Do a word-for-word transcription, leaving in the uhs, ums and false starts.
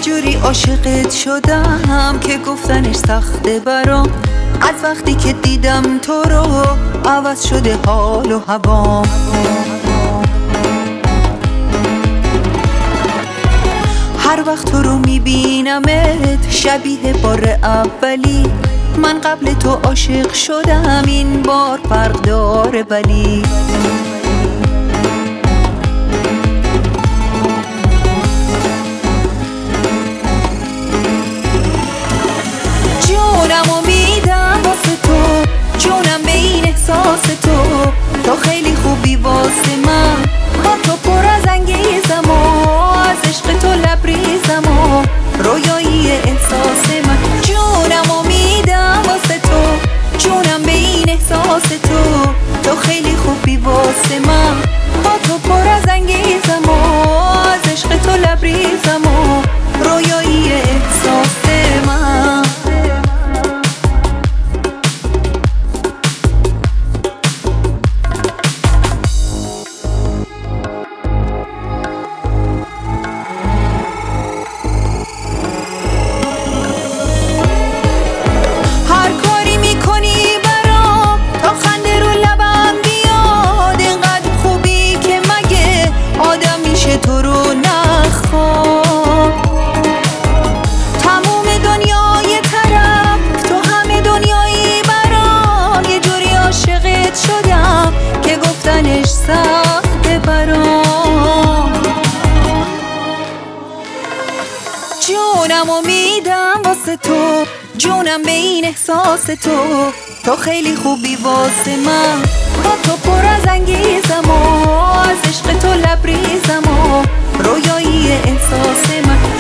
جوری عاشقت شدم که گفتنش سخته برام. از وقتی که دیدم تو رو عوض شده حال و هوام. هر وقت تو رو میبینمت شبیه بار اولی. من قبل تو عاشق شدم، این بار فرق داره ولی. جونمو میدم واسه تو، جونم به این احساس تو. تو خیلی خوبی واسه من، با تو پر از انگیزم و از عشق تو لبریزم و رویایی احساس من. جونمو میدم واسه تو، جونم به این احساس تو. تو خیلی خوبی واسه من، با تو پر از انگیزم و از عشق تو لبریزم و رویایی احساس من. تو رو نخوام تموم دنیای طرف، تو همه دنیایی برام. یه جوری عاشقت شدم که گفتنش سخته برام. جونمو میدم واسه تو، جونم به این احساس تو. تو خیلی خوبی واسه من، با تو پر از انگیزم و از عشق تو لبریزم و رویایی احساس من.